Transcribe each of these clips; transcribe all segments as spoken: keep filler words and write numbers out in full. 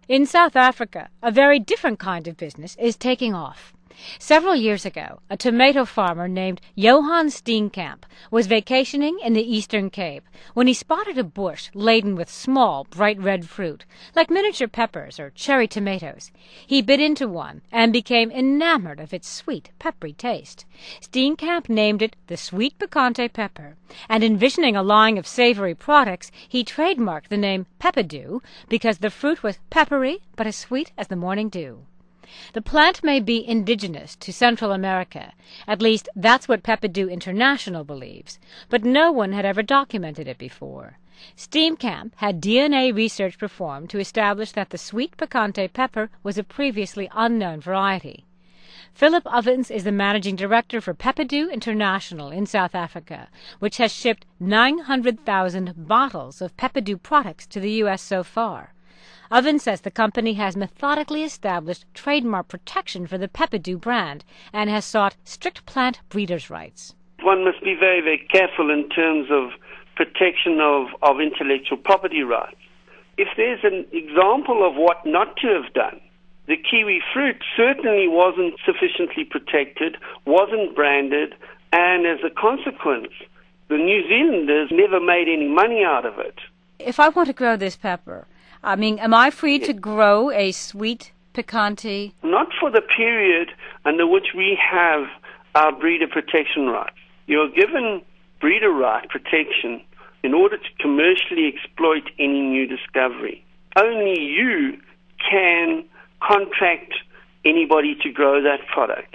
In South Africa, a very different kind of business is taking off. Several years ago, a tomato farmer named Johan Steenkamp was vacationing in the Eastern Cape when he spotted a bush laden with small, bright red fruit, like miniature peppers or cherry tomatoes. He bit into one and became enamored of its sweet, peppery taste. Steenkamp named it the Sweet Picante Pepper, and envisioning a line of savory products, he trademarked the name Peppadew because the fruit was peppery but as sweet as the morning dew. The plant may be indigenous to Central America. At least that's what Peppadew International believes, but no one had ever documented it before. Steenkamp had D N A research performed to establish that the sweet picante pepper was a previously unknown variety. Philip Ovens is the managing director for Peppadew International in South Africa, which has shipped nine hundred thousand bottles of Peppadew products to the U S so far. Ovens says the company has methodically established trademark protection for the Peppadew brand and has sought strict plant breeders' rights. One must be very, very careful in terms of protection of, of intellectual property rights. If there's an example of what not to have done, the kiwi fruit certainly wasn't sufficiently protected, wasn't branded, and as a consequence, the New Zealanders never made any money out of it. If I want to grow this pepper, I mean, am I free to grow a sweet picante? Not for the period under which we have our breeder protection rights. You're given breeder right protection in order to commercially exploit any new discovery. Only you can contract anybody to grow that product.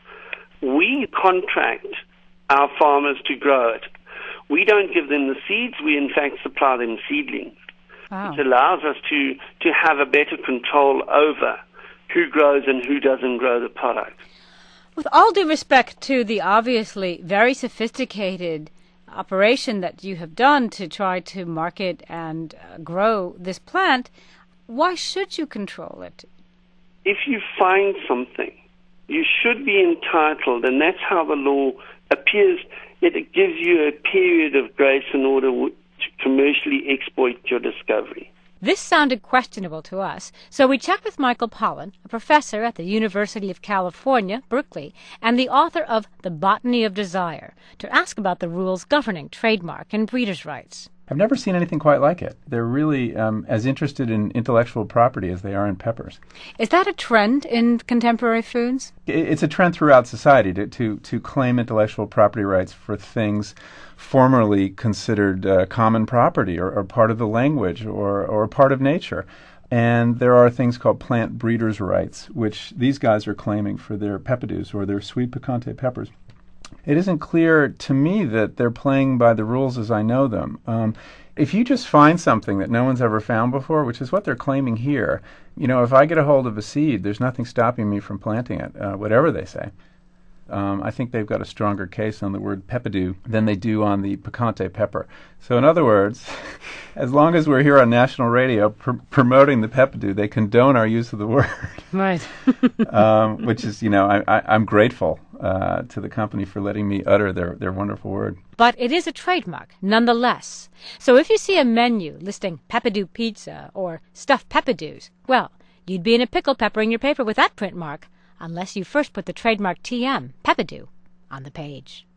We contract our farmers to grow it. We don't give them the seeds. We, in fact, supply them seedlings. Wow. It allows us to, to have a better control over who grows and who doesn't grow the product. With all due respect to the obviously very sophisticated operation that you have done to try to market and uh, grow this plant, why should you control it? If you find something, you should be entitled, and that's how the law appears, it gives you a period of grace in order to commercially exploit your discovery. This sounded questionable to us, so we checked with Michael Pollan, a professor at the University of California, Berkeley, and the author of The Botany of Desire, to ask about the rules governing trademark and breeders' rights. I've never seen anything quite like it. They're really um, as interested in intellectual property as they are in peppers. Is that a trend in contemporary foods? It's a trend throughout society to, to, to claim intellectual property rights for things formerly considered uh, common property or, or part of the language or, or part of nature. And there are things called plant breeders' rights, which these guys are claiming for their peppadews or their sweet picante peppers. It isn't clear to me that they're playing by the rules as I know them. Um, if you just find something that no one's ever found before, which is what they're claiming here, you know, if I get a hold of a seed, there's nothing stopping me from planting it, uh, whatever they say. Um, I think they've got a stronger case on the word peppadew than they do on the picante pepper. So in other words, as long as we're here on national radio pr- promoting the peppadew, they condone our use of the word. Right. um, which is, you know, I, I, I'm grateful uh, to the company for letting me utter their, their wonderful word. But it is a trademark, nonetheless. So if you see a menu listing Peppadew Pizza or Stuffed Peppadews, well, you'd be in a pickle peppering your paper with that print mark, unless you first put the trademark T M, Peppadew, on the page.